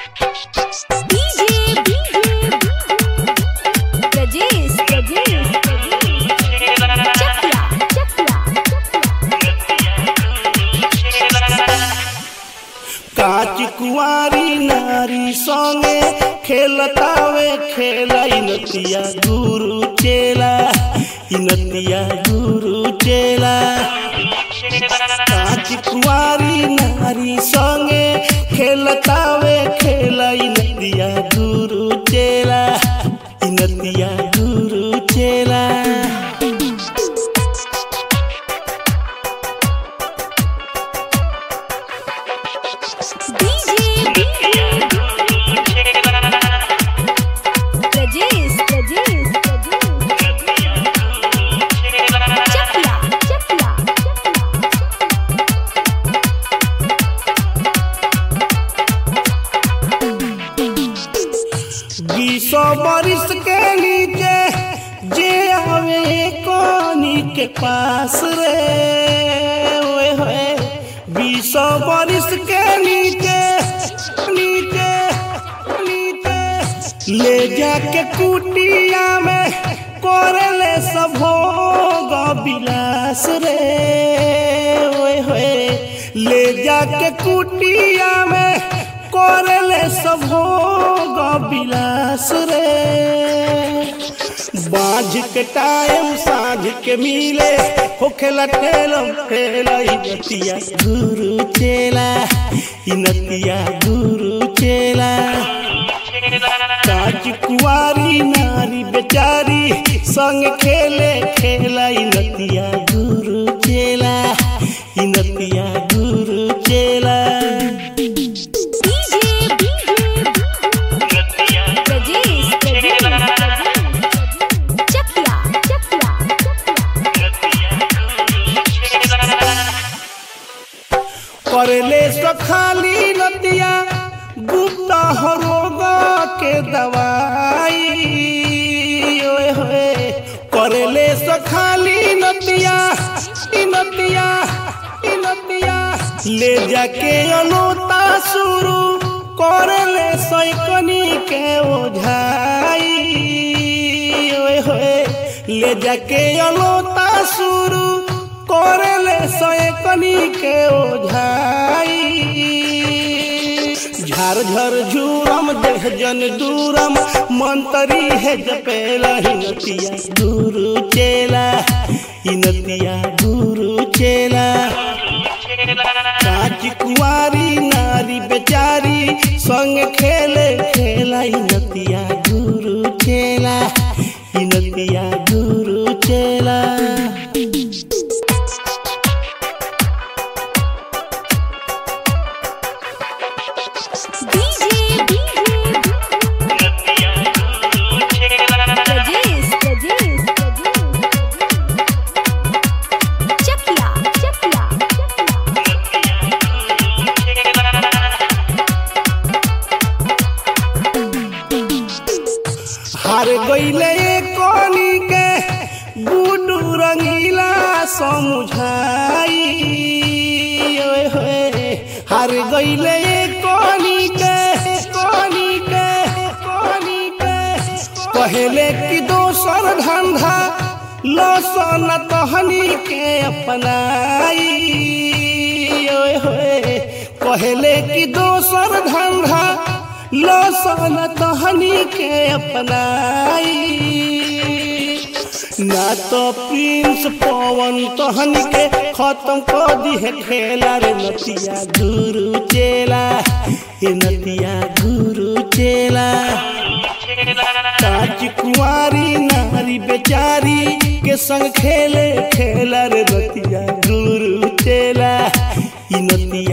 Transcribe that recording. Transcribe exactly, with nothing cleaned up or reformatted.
काची कुंवारी नारी संगे खेलतावे खेला इनतिया गुरु चेला इनतिया गुरु चेला। काची कुंवारी नारी संगे खेलतावे खेला इनतिया गुरु चेला इनतिया गुरु चेला। बीसो बरिस के नीचे जे आवे कोनी के पास रे ओए होए। बीसो बरिस के नीचे नीचे नीचे ले जाके कुटिया में कोरले सब भोग बिलास रे ओए होए। ले जाके कुटिया में कोरले सब भोग बिलास रे। बाँझ के टाइम साँझ के मिले होखेला ठेलम ठेला इनतिया गुरु चेला इनतिया गुरु चेला। काची कुंवारी नारी बेचारी संग खेले खेला इनतिया गुरु चेला इनतिया गुरु चेला। करले सखाली नतिया गुप्ता हरोगा के दवाई ओए होए। करले सखाली नतिया इनतिया इनतिया ले जाके अलोता शुरू करले सैकनी के ओझाई ओए होए। ले जाके अलोता शुरू कोरले सैकनी के ओझाई। झर झर झूरम देह जन दूरम मंतरी है जपेला इनतिया गुरु चेला इनतिया गुरु चेला। काची कुंवारी नारी बेचारी संग खेले खेला इनतिया गुरु चेला इनतिया गुरु चेला। हार गईले कोनी के गुडू रंगीला समझाई ओए होए। हार गईले कोनी के कोनी के कोनी के पहले की दोसर धंधा लसन तहनी के अपनाई ओए होए। पहले की दोसर धंधा लसन तहनी के अपनाई। ना तो प्रिंस पवन तहनी के खत्म कर दी है खेला रे नतिया गुरु चेला ये नतिया गुरु चेला। काची कुंवारी नारी बेचारी के संग खेले खेला रे नतिया गुरु चेला ये नतिया